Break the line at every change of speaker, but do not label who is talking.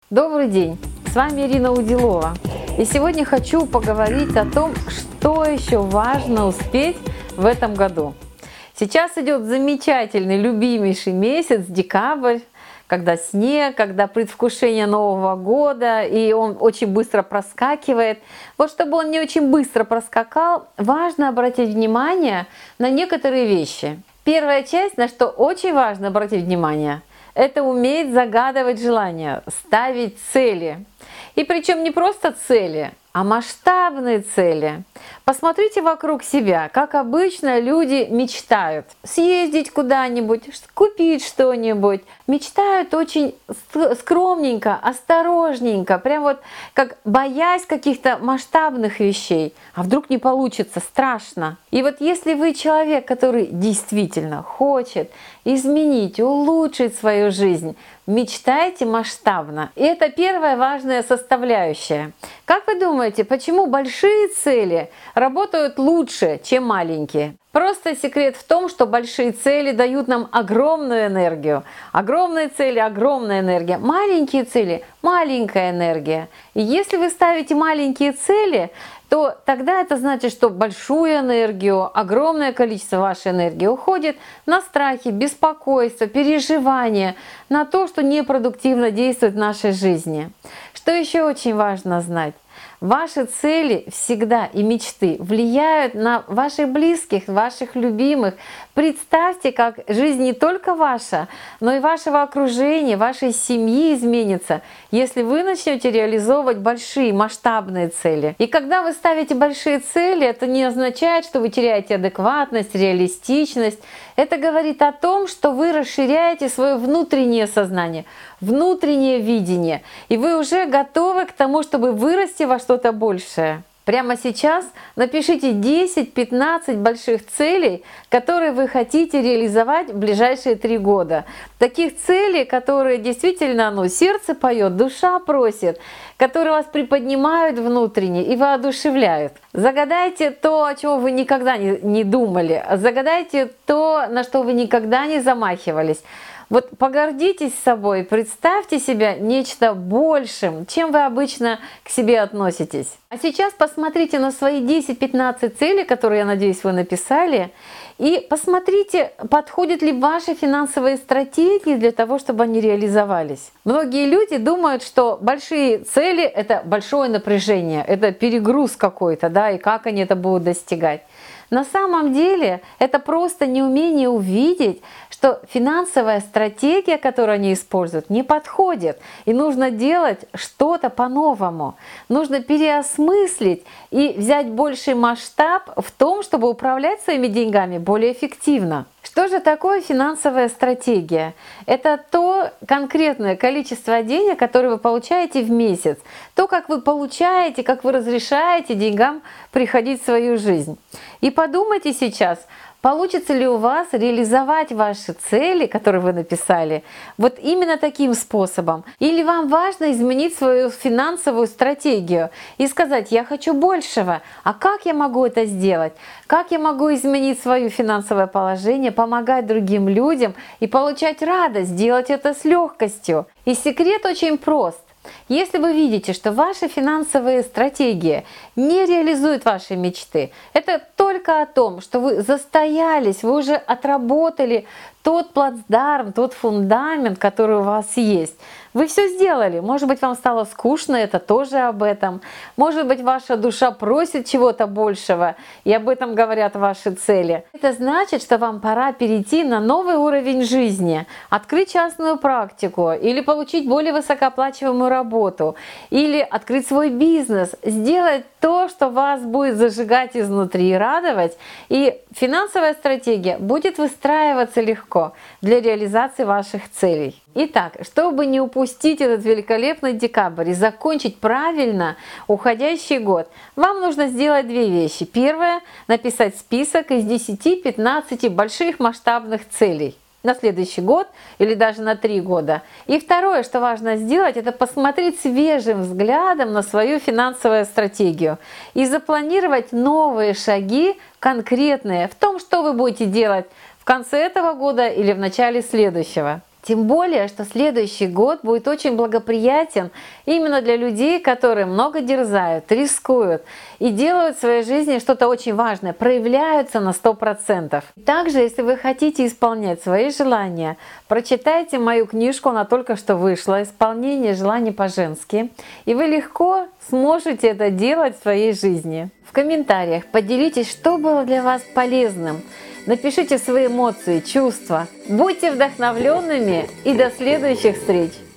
Добрый день! С вами Ирина Удилова. И сегодня хочу поговорить о том, что еще важно успеть в этом году. Сейчас идет замечательный, любимейший месяц, декабрь, когда снег, когда предвкушение Нового года, и он очень быстро проскакивает. Вот чтобы он не очень быстро проскакал, важно обратить внимание на некоторые вещи. Первая часть, на что очень важно обратить внимание, это уметь загадывать желания, ставить цели. И причем не просто цели, а масштабные цели. Посмотрите вокруг себя, как обычно люди мечтают. Съездить куда-нибудь, купить что-нибудь. Мечтают очень скромненько, осторожненько, прям вот как боясь каких-то масштабных вещей. А вдруг не получится, страшно. И вот если вы человек, который действительно хочет изменить, улучшить свою жизнь, мечтайте масштабно. И это первая важная составляющая. Как вы думаете, почему большие цели работают лучше, чем маленькие? Просто секрет в том, что большие цели дают нам огромную энергию. Огромные цели – огромная энергия. Маленькие цели – маленькая энергия. И если вы ставите маленькие цели, то тогда это значит, что большую энергию, огромное количество вашей энергии уходит на страхи, беспокойство, переживания, на то, что непродуктивно действует в нашей жизни. Что еще очень важно знать? Ваши цели всегда и мечты влияют на ваших близких, ваших любимых. Представьте, как жизнь не только ваша, но и вашего окружения, вашей семьи изменится, если вы начнете реализовывать большие масштабные цели. И когда вы ставите большие цели, это не означает, что вы теряете адекватность, реалистичность. Это говорит о том, что вы расширяете свое внутреннее сознание, внутреннее видение, и вы уже готовы к тому, чтобы вырасти во что-то большее. Прямо сейчас напишите 10-15 больших целей, которые вы хотите реализовать в ближайшие 3 года. Таких целей, которые действительно сердце поет, душа просит, которые вас приподнимают внутренне и воодушевляют. Загадайте то, о чем вы никогда не думали. Загадайте то, на что вы никогда не замахивались. Вот погордитесь собой, представьте себя нечто большим, чем вы обычно к себе относитесь. А сейчас посмотрите на свои 10-15 целей, которые, я надеюсь, вы написали, и посмотрите, подходят ли ваши финансовые стратегии для того, чтобы они реализовались. Многие люди думают, что большие цели – это большое напряжение, это перегруз какой-то, да, и как они это будут достигать. На самом деле это просто неумение увидеть, что финансовая стратегия, которую они используют, не подходит. И нужно делать что-то по-новому. Нужно переосмыслить и взять больший масштаб в том, чтобы управлять своими деньгами более эффективно. Что же такое финансовая стратегия? Это то конкретное количество денег, которое вы получаете в месяц. То, как вы получаете, как вы разрешаете деньгам приходить в свою жизнь. И подумайте сейчас, получится ли у вас реализовать ваши цели, которые вы написали, вот именно таким способом? Или вам важно изменить свою финансовую стратегию и сказать: я хочу большего, а как я могу это сделать? Как я могу изменить свое финансовое положение, помогать другим людям и получать радость, делать это с легкостью? И секрет очень прост. Если вы видите, что ваши финансовые стратегии не реализуют ваши мечты, это только о том, что вы застоялись, вы уже отработали тот плацдарм, тот фундамент, который у вас есть. Вы все сделали. Может быть, вам стало скучно, это тоже об этом. Может быть, ваша душа просит чего-то большего, и об этом говорят ваши цели. Это значит, что вам пора перейти на новый уровень жизни, открыть частную практику, или получить более высокооплачиваемую работу, или открыть свой бизнес, сделать то, что вас будет зажигать изнутри и радовать, и финансовая стратегия будет выстраиваться легко для реализации ваших целей. Итак, чтобы не упустить этот великолепный декабрь и закончить правильно уходящий год, вам нужно сделать 2 вещи. Первое – написать список из 10-15 больших масштабных целей на следующий год или даже на 3 года. И второе, что важно сделать, это посмотреть свежим взглядом на свою финансовую стратегию и запланировать новые шаги конкретные в том, что вы будете делать в конце этого года или в начале следующего. Тем более, что следующий год будет очень благоприятен именно для людей, которые много дерзают, рискуют и делают в своей жизни что-то очень важное, проявляются на 100%. Также, если вы хотите исполнять свои желания, прочитайте мою книжку, она только что вышла «Исполнение желаний по-женски», и вы легко сможете это делать в своей жизни. В комментариях поделитесь, что было для вас полезным. Напишите свои эмоции, чувства. Будьте вдохновленными и до следующих встреч!